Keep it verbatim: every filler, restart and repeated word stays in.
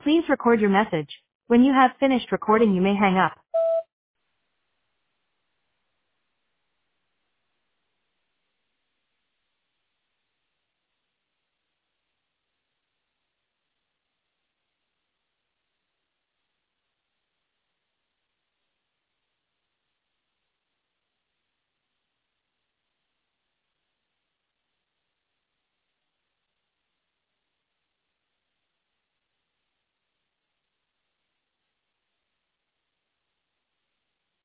Please record your message. When you have finished recording, you may hang up.